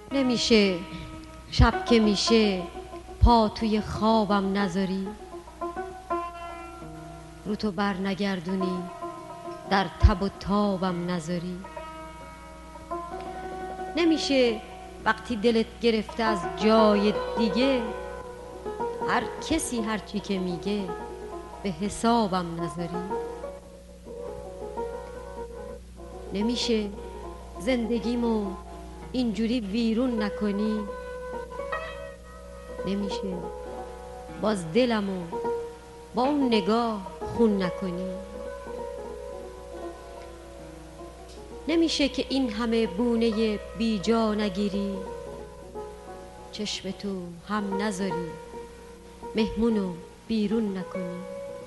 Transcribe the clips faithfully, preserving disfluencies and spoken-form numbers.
نمیشه شب که میشه پا توی خوابم نذاری، رو تو بر نگردونی در تب و تابم نذاری. نمیشه وقتی دلت گرفته از جای دیگه هر کسی هر چی که میگه به حسابم نذاری. نمیشه زندگیمو اینجوری ویرون نکنی، نمیشه باز دلمو با اون نگاه خون نکنی. نمیشه که این همه بونه بی جا نگیری، چشم تو هم نذاری مهمونو بیرون نکنی.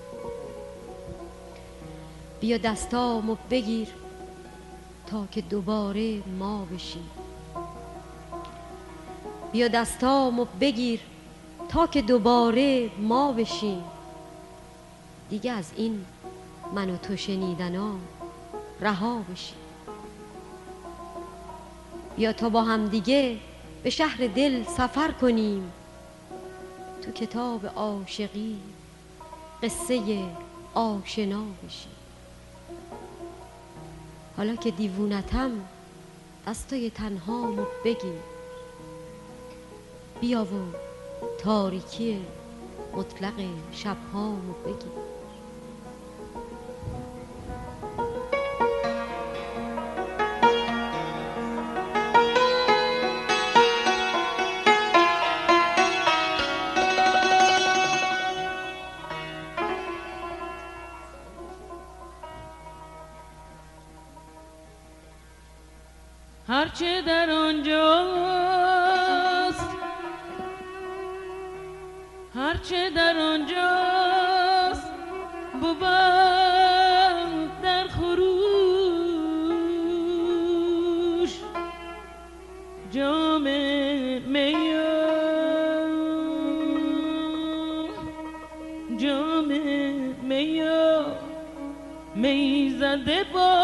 بیا دستامو بگیر تا که دوباره ما بشیم، بیا دستامو بگیر تا که دوباره ما بشیم. دیگه از این من و تو شنیدنا رها بشیم. بیا تا با هم دیگه به شهر دل سفر کنیم، تو کتاب عاشقی قصه آشنا بشیم. حالا که دیوونتم دستای تنهامو بگیر، بیا و تاریکی مطلق شبهامو بگیر. هرچه در آنجاست، هرچه در آنجاست بود در خروش. جام میا جام میا می زده با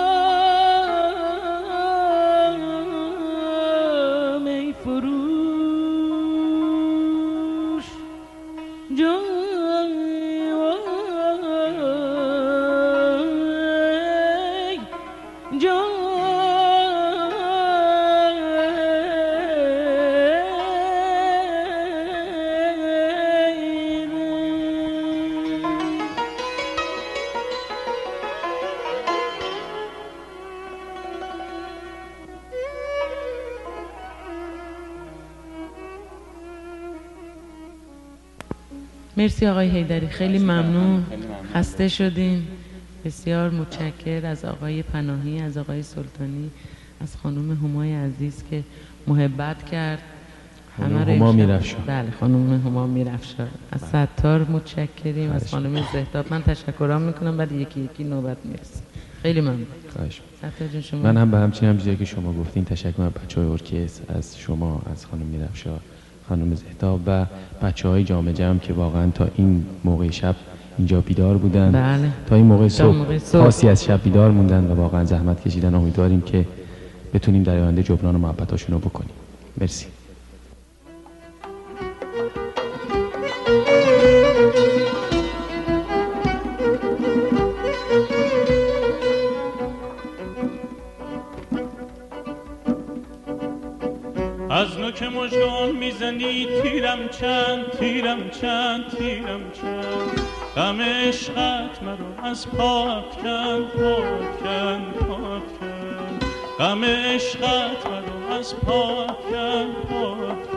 مرسی آقای حیدری، خیلی ممنون. خسته شدین. بسیار متشکر از آقای پناهی، از آقای سلطانی، از خانم همای عزیز که محبت کرد. خانم هما میرفشار. بله خانم هما میرفشار. از ستار متشکریم، از خانم زهتاب. من تشکرام میکنم، بعد یکی یکی نوبت میرسه. خیلی ممنون. خواهش ستار شما. من هم به همچنین هم چیزی که شما گفتین تشکر از بچهای ارکستر، از شما، از خانم میرفشار، خانم زهتاب و بچه‌های جام جم که واقعا تا این موقع شب اینجا بیدار بودن. بله. تا این موقع صبح پاسی صبح. از شب بیدار موندن و واقعا زحمت کشیدن. امیدواریم که بتونیم در آینده جبران و محبتاشون رو بکنیم. مرسی. از نوک مژگان میزنی تیرم چند، تیرم چند، تیرم چند. غم عشقت مرا از پا افکن، پا افکن، پا افکن. غم عشقت مرا از پا افکن، پا افکن.